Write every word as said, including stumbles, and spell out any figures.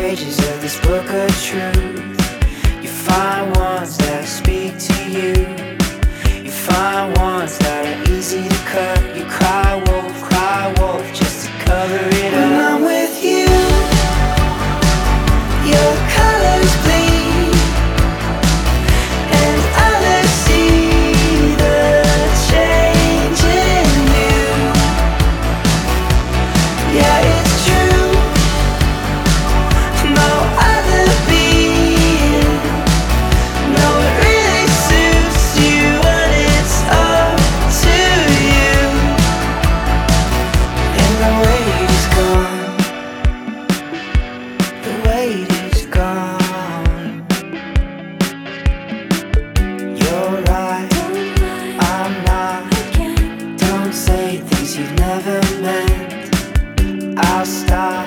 pages of this book of truth. You find ones that speak to you. You find ones that are easy to cut. You cry wolf, cry wolf, just to cover it up. When I'm with you, your colors bleed, and others see the change in you. Yeah, it's true. No other being, no, it really suits you, and it's up to you. And the weight is gone. The weight is gone. You're right, I'm not. Don't say things you've never meant. I'll stop